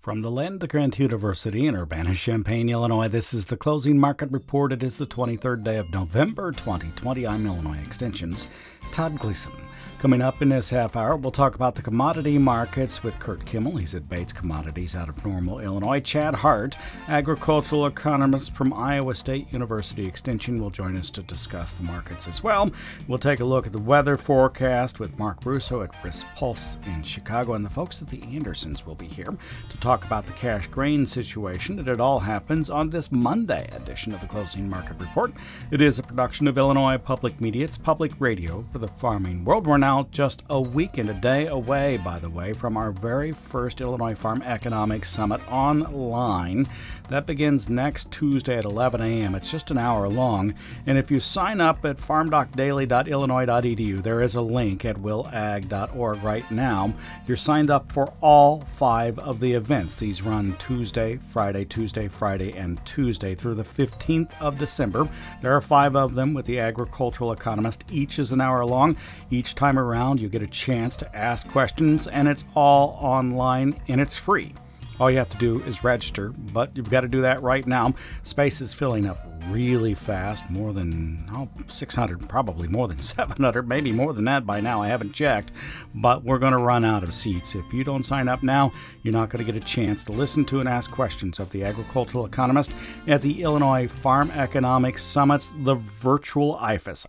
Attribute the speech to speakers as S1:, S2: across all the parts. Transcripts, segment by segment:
S1: From the land of Grant University in Urbana-Champaign, Illinois, this is the Closing Market Report. It is the 23rd day of November 2020. I'm Illinois Extension's Todd Gleason. Coming up in this half hour, we'll talk about the commodity markets with Kurt Kimmel. He's at Bates Commodities out of Normal, Illinois. Chad Hart, agricultural economist from Iowa State University Extension, will join us to discuss the markets as well. We'll take a look at the weather forecast with Mark Russo at Risk Pulse in Chicago, and the folks at the Andersons will be here to talk about the cash grain situation. And it all happens on this Monday edition of the Closing Market Report. It is a production of Illinois Public Media. It's public radio for the farming world. We're now just a week and a day away, by the way, from our very first Illinois Farm Economics Summit online. That begins next Tuesday at 11 a.m. It's just an hour long. And if you sign up at farmdocdaily.illinois.edu, there is a link at willag.org right now. You're signed up for all 5 of the events. These run Tuesday, Friday, and Tuesday through the 15th of December. There are 5 of them with the agricultural economist. Each is an hour long. Each time around, you get a chance to ask questions, and it's all online and it's free. All you have to do is register, but you've got to do that right now. Space is filling up really fast, more than 600, probably more than 700, maybe more than that by now. I haven't checked, but we're going to run out of seats. If you don't sign up now, you're not going to get a chance to listen to and ask questions of the agricultural economist at the Illinois Farm Economics Summits, the virtual IFES,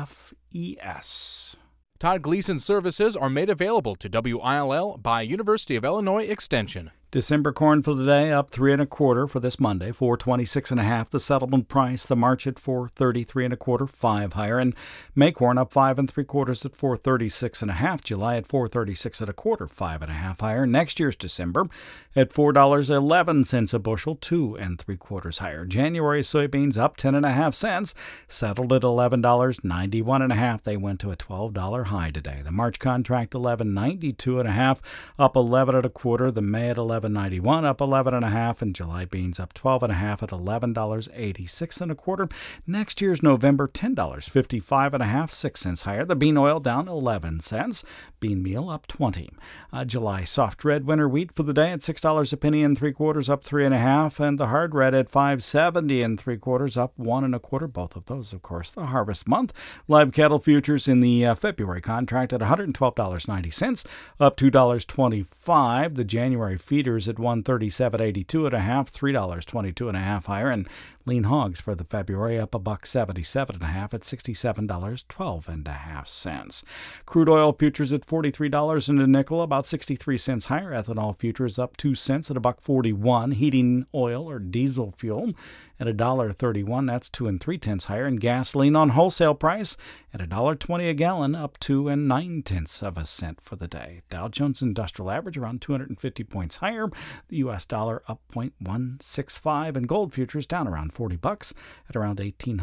S1: IFES.
S2: Todd Gleason's services are made available to WILL by University of Illinois Extension.
S1: December corn for the day up 3 1/4 for this Monday, 426 1/2. The settlement price, the March at 433 1/4, 5 higher, and May corn up 5 3/4 at 436 1/2. July at 436 1/4, 5 1/2 higher. Next year's December at $4.11 a bushel, 2 3/4 higher. January soybeans up 10 1/2 cents, settled at $11.91 1/2. They went to a $12 high today. The March contract 11.92 1/2, up 11 1/4. The May at 11.91, up 11 1/2, and July beans up 12 1/2 at $11.86 1/4. Next year's November, $10.55 1/2, 6 cents higher. The bean oil down 11 cents. Bean meal up 20. July soft red winter wheat for the day at $6 a penny and 3/4, up 3 1/2, and the hard red at $5.70 3/4, up 1 1/4. Both of those, of course, the harvest month. Live cattle futures in the February contract at $112.90, up $2.25. The January feeders at $137.82 1/2, $3.22 1/2 higher, and lean hogs for the February up $1.77 1/2 at $67.12 1/2. Crude oil futures at $43 and a nickel, about 63 cents higher. Ethanol futures up 2 cents at $1.41. Heating oil or diesel fuel at $1.31, that's 2 3/10 higher, and gasoline on wholesale price at $1.20 a gallon, up 2 9/10 cents for the day. Dow Jones Industrial Average around 250 points higher. The U.S. dollar up 0.165, and gold futures down around $40 at around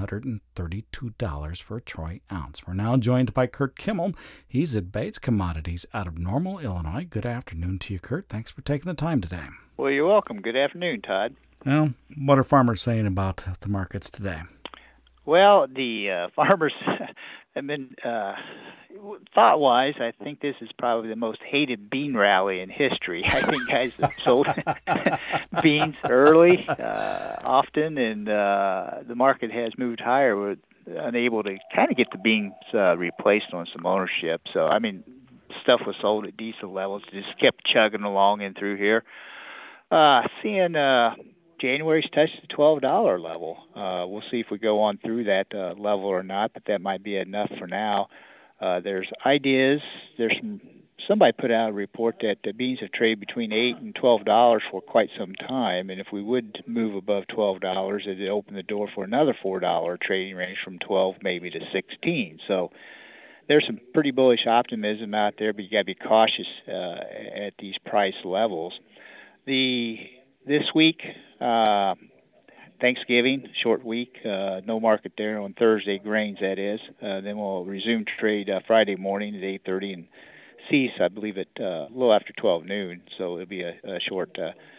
S1: $1,832 for a troy ounce. We're now joined by Kurt Kimmel. He's at Bates Commodities out of Normal, Illinois. Good afternoon to you, Kurt. Thanks for taking the time today.
S3: Well, you're welcome. Good afternoon, Todd.
S1: Well, what are farmers saying about the markets today?
S3: Well, the farmers have been, thought-wise, I think this is probably the most hated bean rally in history. I think guys have sold beans early, often, and the market has moved higher. We're unable to kind of get the beans replaced on some ownership. So, I mean, stuff was sold at decent levels, just kept chugging along in through here. Seeing January's touched the $12 level. We'll see if we go on through that level or not, but that might be enough for now. There's ideas. Somebody put out a report that the beans have traded between $8 and $12 for quite some time, and if we would move above $12, it would open the door for another $4 trading range from 12 maybe to 16. So there's some pretty bullish optimism out there, but you got to be cautious at these price levels. This week, Thanksgiving, short week, no market there on Thursday, grains that is. Then we'll resume trade Friday morning at 8:30 and cease, I believe, at a little after 12 noon. So it'll be a short,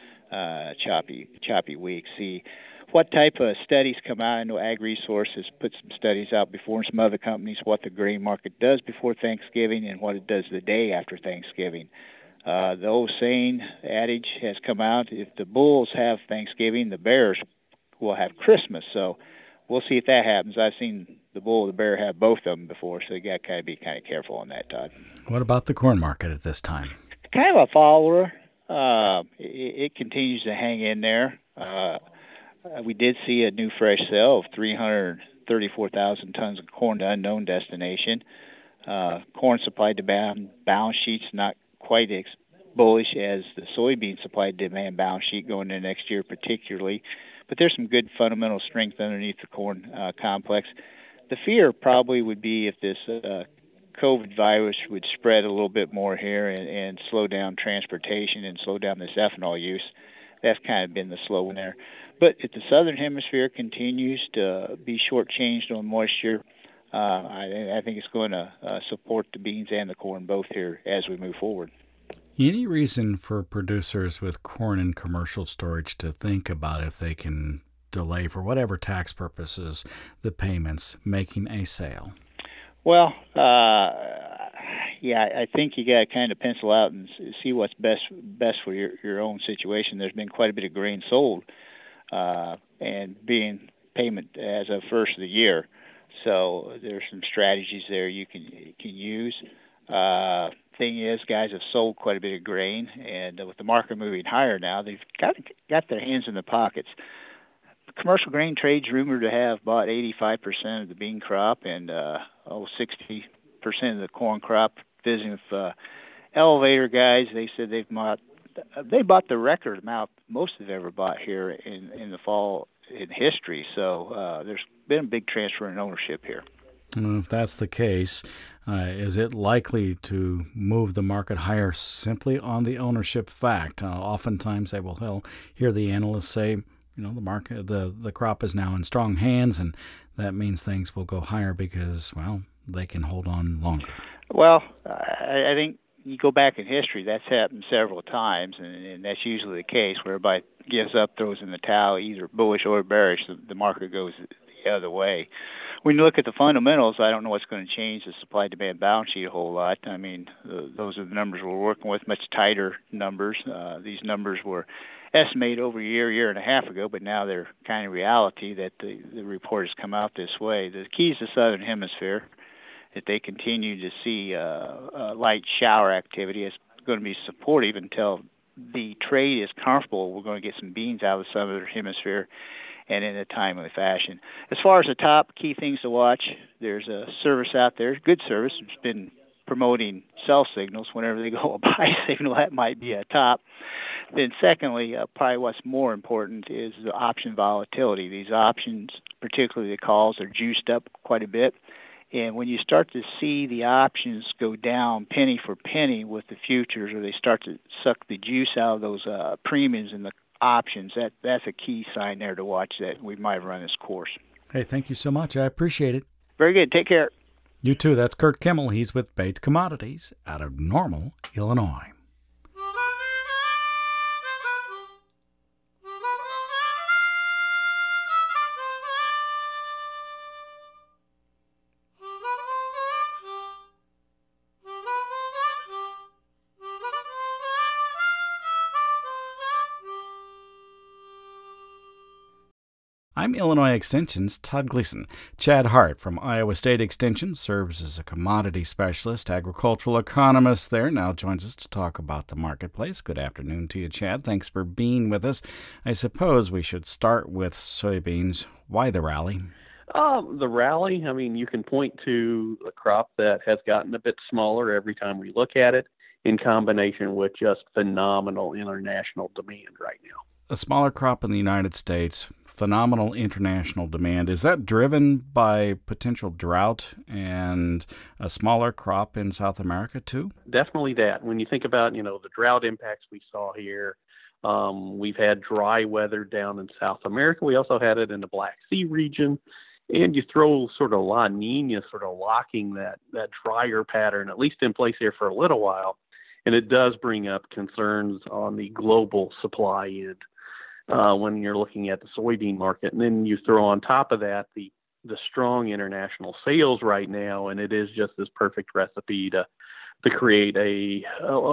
S3: choppy week. See what type of studies come out. I know Ag Resources put some studies out before, and some other companies, what the grain market does before Thanksgiving and what it does the day after Thanksgiving. The old saying, adage has come out: if the bulls have Thanksgiving, the bears will have Christmas. So we'll see if that happens. I've seen the bull and the bear have both of them before, so you got to be kind of careful on that, Todd.
S1: What about the corn market at this time?
S3: Kind of a follower. It continues to hang in there. We did see a new fresh sale of 334,000 tons of corn to unknown destination. Corn supply demand balance sheet's not quite as bullish as the soybean supply demand balance sheet going into next year, particularly. But there's some good fundamental strength underneath the corn complex. The fear probably would be if this COVID virus would spread a little bit more here and slow down transportation and slow down this ethanol use. That's kind of been the slow one there. But if the southern hemisphere continues to be shortchanged on moisture, I think it's going to support the beans and the corn both here as we move forward.
S1: Any reason for producers with corn in commercial storage to think about if they can delay, for whatever tax purposes, the payments, making a sale?
S3: Well, I think you got to kind of pencil out and see what's best for your own situation. There's been quite a bit of grain sold, and being payment as of first of the year. So there's some strategies there you can use. Thing is, guys have sold quite a bit of grain, and with the market moving higher now, they've got their hands in the pockets. Commercial grain trade's rumored to have bought 85% of the bean crop and 60% of the corn crop. Visiting with elevator guys, they said they bought the record amount most have ever bought here in the fall in history. So there's been a big transfer in ownership here.
S1: If that's the case, is it likely to move the market higher simply on the ownership fact? Oftentimes I will hear the analysts say, the market, the crop is now in strong hands, and that means things will go higher because, they can hold on longer.
S3: Well, I think you go back in history, that's happened several times, and that's usually the case where everybody gives up, throws in the towel, either bullish or bearish. The market goes the other way. When you look at the fundamentals, I don't know what's going to change the supply-demand balance sheet a whole lot. I mean, those are the numbers we're working with, much tighter numbers. These numbers were estimated over a year and a half ago, but now they're kind of reality that the report has come out this way. The key is the southern hemisphere. If they continue to see light shower activity, it's going to be supportive until the trade is comfortable. We're going to get some beans out of the southern hemisphere and in a timely fashion. As far as the top key things to watch, there's a service out there, good service. It's been promoting sell signals. Whenever they go a buy signal, that might be a top. Then secondly, probably what's more important is the option volatility. These options, particularly the calls, are juiced up quite a bit. And when you start to see the options go down penny for penny with the futures, or they start to suck the juice out of those premiums in the options, that's a key sign there to watch that we might run this course.
S1: Hey, thank you so much. I appreciate it.
S3: Very good. Take care.
S1: You too. That's Kurt Kimmel. He's with Bates Commodities out of Normal, Illinois. I'm Illinois Extension's Todd Gleason. Chad Hart from Iowa State Extension serves as a commodity specialist, agricultural economist there, now joins us to talk about the marketplace. Good afternoon to you, Chad. Thanks for being with us. I suppose we should start with soybeans. Why the rally?
S4: The rally, you can point to a crop that has gotten a bit smaller every time we look at it, in combination with just phenomenal international demand right now.
S1: A smaller crop in the United States, phenomenal international demand. Is that driven by potential drought and a smaller crop in South America too?
S4: Definitely that. When you think about, the drought impacts we saw here, we've had dry weather down in South America. We also had it in the Black Sea region. And you throw sort of La Nina sort of locking that drier pattern, at least in place here for a little while. And it does bring up concerns on the global supply end. When you're looking at the soybean market. And then you throw on top of that the strong international sales right now, and it is just this perfect recipe to create a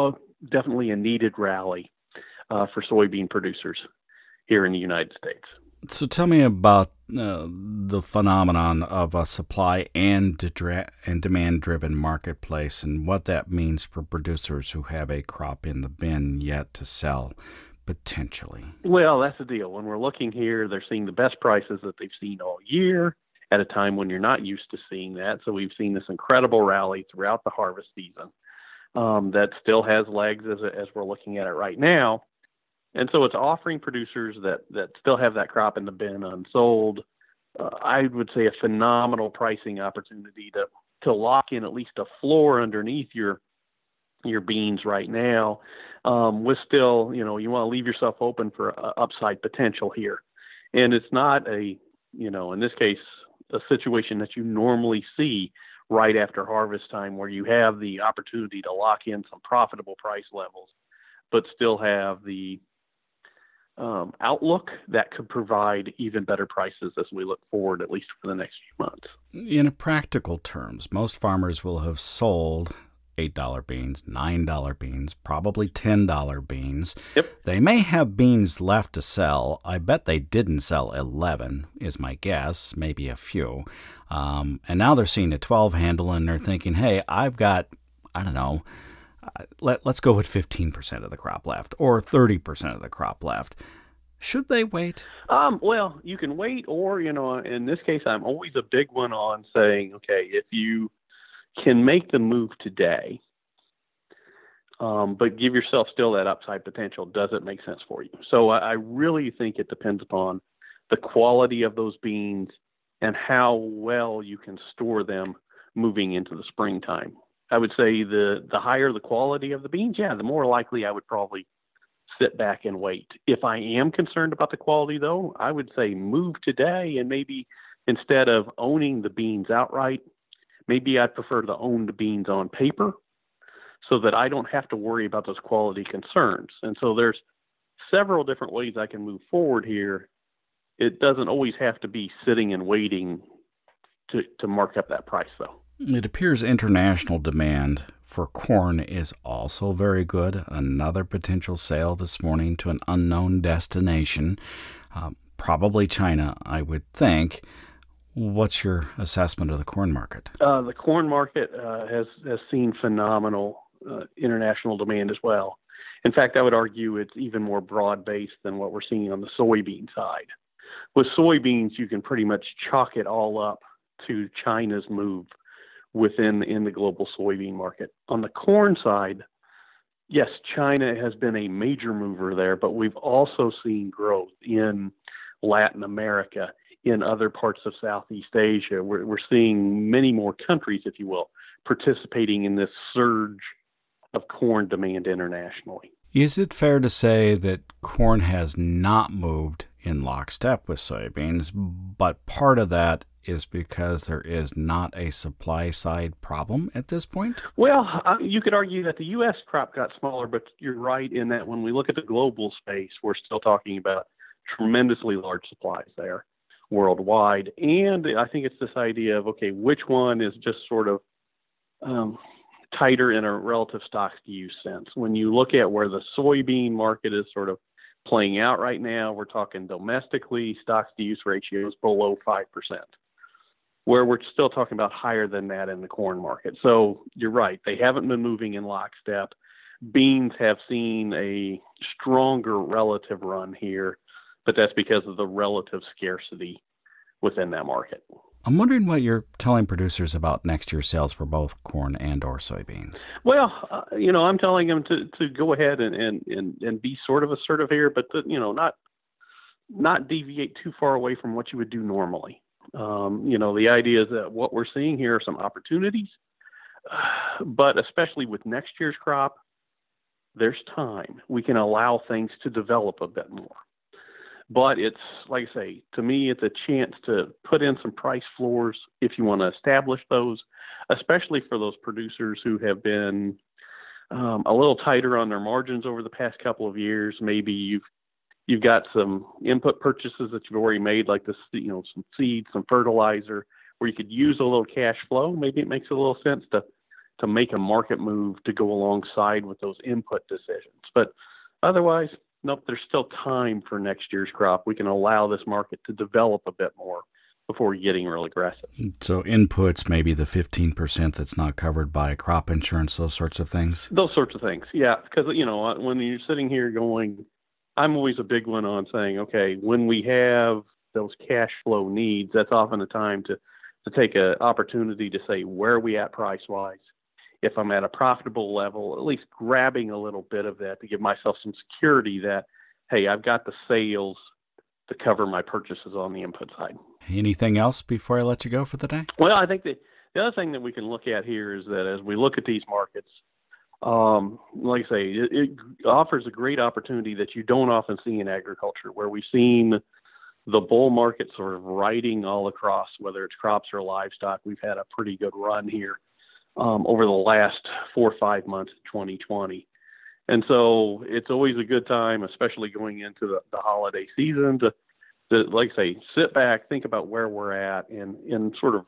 S4: definitely a needed rally for soybean producers here in the United States.
S1: So tell me about the phenomenon of a supply and demand-driven marketplace and what that means for producers who have a crop in the bin yet to sell, potentially.
S4: Well, that's the deal. When we're looking here, they're seeing the best prices that they've seen all year at a time when you're not used to seeing that. So we've seen this incredible rally throughout the harvest season that still has legs as we're looking at it right now. And so it's offering producers that still have that crop in the bin unsold, I would say a phenomenal pricing opportunity to lock in at least a floor underneath your beans right now, with still, you want to leave yourself open for upside potential here. And it's not in this case, a situation that you normally see right after harvest time where you have the opportunity to lock in some profitable price levels, but still have the outlook that could provide even better prices as we look forward, at least for the next few months.
S1: In practical terms, most farmers will have sold $8 beans, $9 beans, probably $10 beans.
S4: Yep.
S1: They may have beans left to sell. I bet they didn't sell 11, is my guess, maybe a few. And now they're seeing a 12 handle and they're thinking, hey, I've got, I don't know, let's go with 15% of the crop left or 30% of the crop left. Should they wait?
S4: Well, you can wait, or, in this case, I'm always a big one on saying, okay, if you can make the move today, but give yourself still that upside potential, does it make sense for you? So I really think it depends upon the quality of those beans and how well you can store them moving into the springtime. I would say the higher the quality of the beans, the more likely I would probably sit back and wait. If I am concerned about the quality, though, I would say move today, and maybe instead of owning the beans outright, maybe I'd prefer to own the beans on paper so that I don't have to worry about those quality concerns. And so there's several different ways I can move forward here. It doesn't always have to be sitting and waiting to mark up that price, though.
S1: It appears international demand for corn is also very good. Another potential sale this morning to an unknown destination, probably China, I would think. What's your assessment of the corn market?
S4: The corn market has seen phenomenal international demand as well. In fact, I would argue it's even more broad-based than what we're seeing on the soybean side. With soybeans, you can pretty much chalk it all up to China's move in the global soybean market. On the corn side, yes, China has been a major mover there, but we've also seen growth in Latin America, in other parts of Southeast Asia. We're seeing many more countries, if you will, participating in this surge of corn demand internationally.
S1: Is it fair to say that corn has not moved in lockstep with soybeans, but part of that is because there is not a supply side problem at this point?
S4: Well, you could argue that the U.S. crop got smaller, but you're right in that when we look at the global space, we're still talking about tremendously large supplies there worldwide. And I think it's this idea of, okay, which one is just sort of tighter in a relative stocks-to-use sense. When you look at where the soybean market is sort of playing out right now, we're talking domestically, stocks-to-use ratios below 5%. Where we're still talking about higher than that in the corn market. So you're right, they haven't been moving in lockstep. Beans have seen a stronger relative run here, but that's because of the relative scarcity within that market.
S1: I'm wondering what you're telling producers about next year's sales for both corn and or soybeans.
S4: Well, I'm telling them to go ahead and be sort of assertive here, but not deviate too far away from what you would do normally. The idea is that what we're seeing here are some opportunities, but especially with next year's crop, there's time. We can allow things to develop a bit more. But it's, like I say, to me, it's a chance to put in some price floors if you want to establish those, especially for those producers who have been a little tighter on their margins over the past couple of years. Maybe you've got some input purchases that you've already made, like this, some seeds, some fertilizer, where you could use a little cash flow. Maybe it makes a little sense to to make a market move to go alongside with those input decisions. But otherwise, nope, there's still time for next year's crop. We can allow this market to develop a bit more before getting real aggressive.
S1: So inputs, maybe the 15% that's not covered by crop insurance, those sorts of things?
S4: Those sorts of things, yeah. Because, when you're sitting here going, I'm always a big one on saying, okay, when we have those cash flow needs, that's often a time to take an opportunity to say, where are we at price-wise? If I'm at a profitable level, at least grabbing a little bit of that to give myself some security that, hey, I've got the sales to cover my purchases on the input side.
S1: Anything else before I let you go for the day?
S4: Well, I think the other thing that we can look at here is that as we look at these markets, like I say, it offers a great opportunity that you don't often see in agriculture, where we've seen the bull market sort of riding all across, whether it's crops or livestock. We've had a pretty good run here over the last 4 or 5 months of 2020. And so it's always a good time, especially going into the holiday season, to like I say, sit back, think about where we're at, and sort of,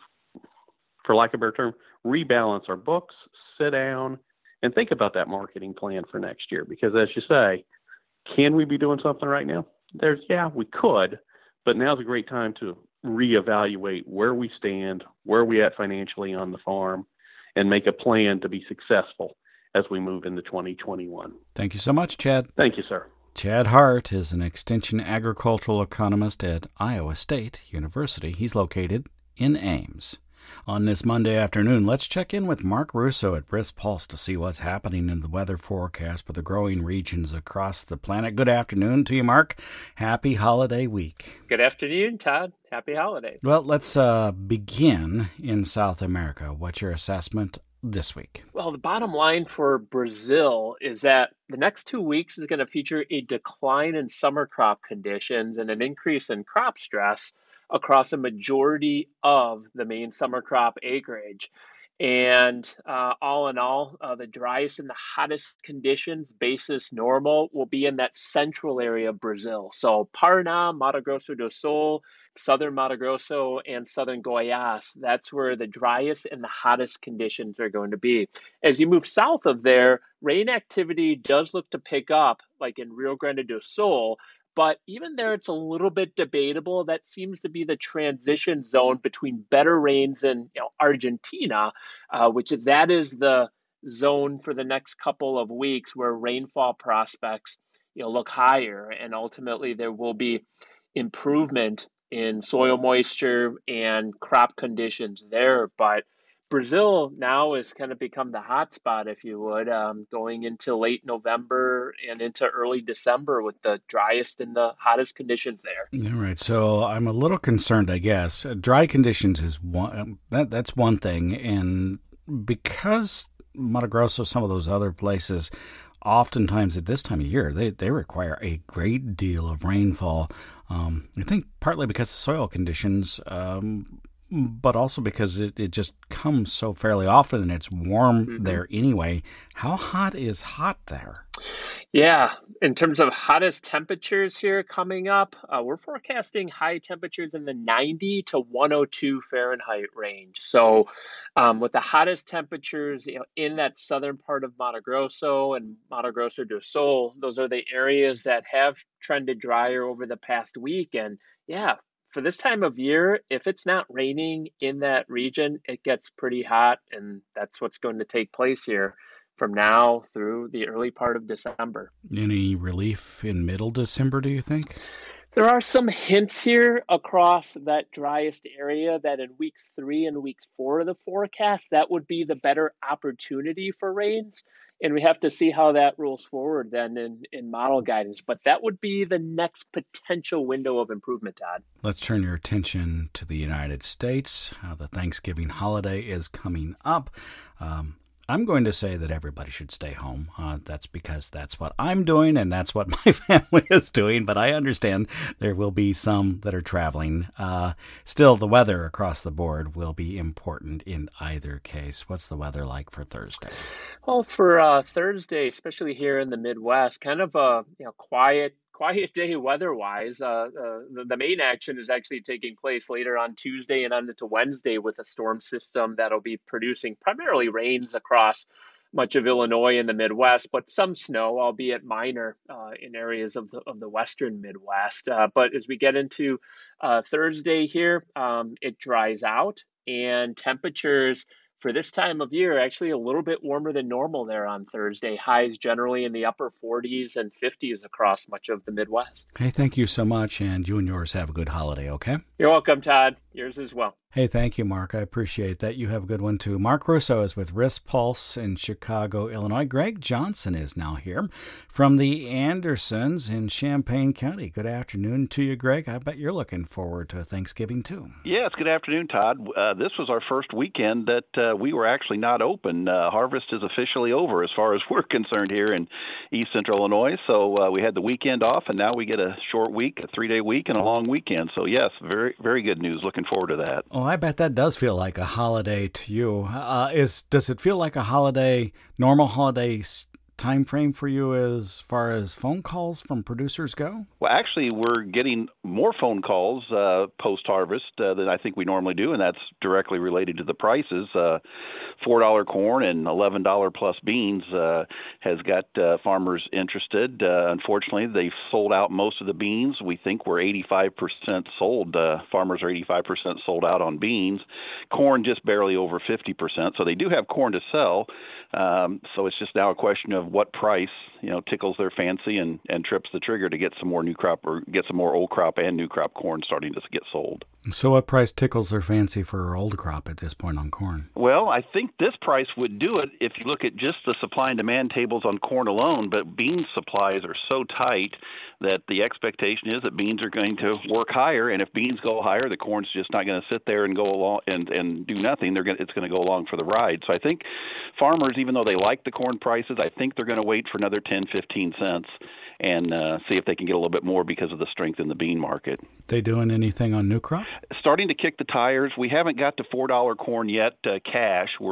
S4: for lack of a better term, rebalance our books, sit down, and think about that marketing plan for next year. Because as you say, can we be doing something right now? We could, but now's a great time to reevaluate where we stand, where we at financially on the farm, and make a plan to be successful as we move into 2021.
S1: Thank you so much, Chad.
S4: Thank you, sir.
S1: Chad Hart is an extension agricultural economist at Iowa State University. He's located in Ames. On this Monday afternoon, let's check in with Mark Russo at Brisk Pulse to see what's happening in the weather forecast for the growing regions across the planet. Good afternoon to you, Mark. Happy holiday week.
S5: Good afternoon, Todd. Happy holidays.
S1: Well, let's begin in South America. What's your assessment this week?
S5: Well, the bottom line for Brazil is that the next 2 weeks is going to feature a decline in summer crop conditions and an increase in crop stress across a majority of the main summer crop acreage. And all in all, the driest and the hottest conditions, basis normal, will be in that central area of Brazil. So Paraná, Mato Grosso do Sul, southern Mato Grosso, and southern Goiás, that's where the driest and the hottest conditions are going to be. As you move south of there, rain activity does look to pick up, like in Rio Grande do Sul. But even there, it's a little bit debatable. That seems to be the transition zone between better rains in Argentina, which that is the zone for the next couple of weeks where rainfall prospects look higher, and ultimately there will be improvement in soil moisture and crop conditions there. But Brazil now has kind of become the hot spot, if you would, going into late November and into early December with the driest and the hottest conditions there.
S1: All right. So I'm a little concerned, I guess. Dry conditions is one. That's one thing. And because Mato Grosso, some of those other places, oftentimes at this time of year, they require a great deal of rainfall. I think partly because of soil conditions, but also because it just comes so fairly often and it's warm there anyway. How hot is hot there?
S5: Yeah, in terms of hottest temperatures here coming up, we're forecasting high temperatures in the 90 to 102 Fahrenheit range. So with the hottest temperatures in that southern part of Mato Grosso and Mato Grosso do Sul, those are the areas that have trended drier over the past week. And yeah, for this time of year, if it's not raining in that region, it gets pretty hot, and that's what's going to take place here from now through the early part of December.
S1: Any relief in middle December, do you think?
S5: There are some hints here across that driest area that in weeks 3 and weeks 4 of the forecast, that would be the better opportunity for rains. And we have to see how that rolls forward then in model guidance. But that would be the next potential window of improvement, Todd.
S1: Let's turn your attention to the United States. The Thanksgiving holiday is coming up. I'm going to say that everybody should stay home. That's because that's what I'm doing and that's what my family is doing. But I understand there will be some that are traveling. Still, the weather across the board will be important in either case. What's the weather like for Thursday?
S5: Well, for Thursday, especially here in the Midwest, kind of a quiet, quiet day weather-wise. The main action is actually taking place later on Tuesday and on into Wednesday with a storm system that'll be producing primarily rains across much of Illinois and the Midwest, but some snow, albeit minor, in areas of the western Midwest. But as we get into Thursday here, it dries out, and temperatures for this time of year actually a little bit warmer than normal there on Thursday. Highs generally in the upper 40s and 50s across much of the Midwest.
S1: Hey, thank you so much, and you and yours have a good holiday, okay?
S5: You're welcome, Todd. Yours as well.
S1: Hey, thank you, Mark. I appreciate that. You have a good one, too. Mark Russo is with Risk Pulse in Chicago, Illinois. Greg Johnson is now here from the Andersons in Champaign County. Good afternoon to you, Greg. I bet you're looking forward to Thanksgiving, too.
S6: Yes, good afternoon, Todd. This was our first weekend that we were actually not open. Harvest is officially over as far as we're concerned here in East Central Illinois. So we had the weekend off, and now we get a short week, a 3-day week, and a long weekend. So, yes, very, very good news. Looking forward to that.
S1: Oh, I bet that does feel like a holiday to you. Does it feel like a holiday, normal holiday time frame for you as far as phone calls from producers go?
S6: Well, actually, we're getting more phone calls post-harvest than I think we normally do, and that's directly related to the prices. $4 corn and $11 plus beans has got farmers interested. Unfortunately, they've sold out most of the beans. We think we're 85% sold. Farmers are 85% sold out on beans. Corn just barely over 50%. So they do have corn to sell. So it's just now a question of what price, tickles their fancy and trips the trigger to get some more new crop or get some more old crop and new crop corn starting to get sold.
S1: So what price tickles their fancy for old crop at this point on corn?
S6: Well, I think this price would do it if you look at just the supply and demand tables on corn alone, but bean supplies are so tight that the expectation is that beans are going to work higher, and if beans go higher, the corn's just not going to sit there and go along and do nothing. It's going to go along for the ride. So I think farmers, even though they like the corn prices, I think they're going to wait for another 10, 15 cents and see if they can get a little bit more because of the strength in the bean market.
S1: They doing anything on new crop?
S6: Starting to kick the tires. We haven't got to $4 corn yet cash. We're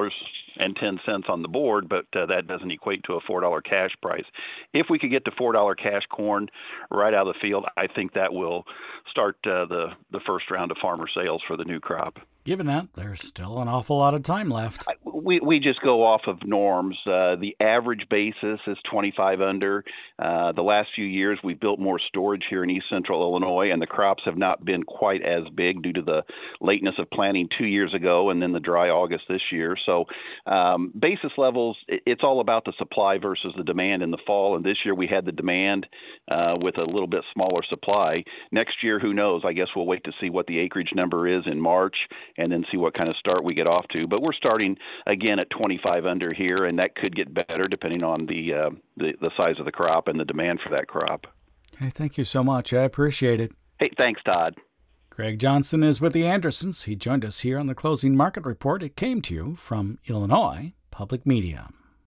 S6: $4.10 on the board, but that doesn't equate to a $4 cash price. If we could get to $4 cash corn right out of the field, I think that will start the first round of farmer sales for the new crop.
S1: Given that, there's still an awful lot of time left.
S6: We just go off of norms. The average basis is 25 under. The last few years, we've built more storage here in East Central Illinois, and the crops have not been quite as big due to the lateness of planting 2 years ago and then the dry August this year. So basis levels, it's all about the supply versus the demand in the fall. And this year we had the demand with a little bit smaller supply. Next year, who knows? I guess we'll wait to see what the acreage number is in March and then see what kind of start we get off to. But we're starting again at 25 under here, and that could get better depending on the size of the crop and the demand for that crop.
S1: Hey, thank you so much. I appreciate it.
S6: Hey, thanks, Todd.
S1: Greg Johnson is with the Andersons. He joined us here on the Closing Market Report. It came to you from Illinois Public Media.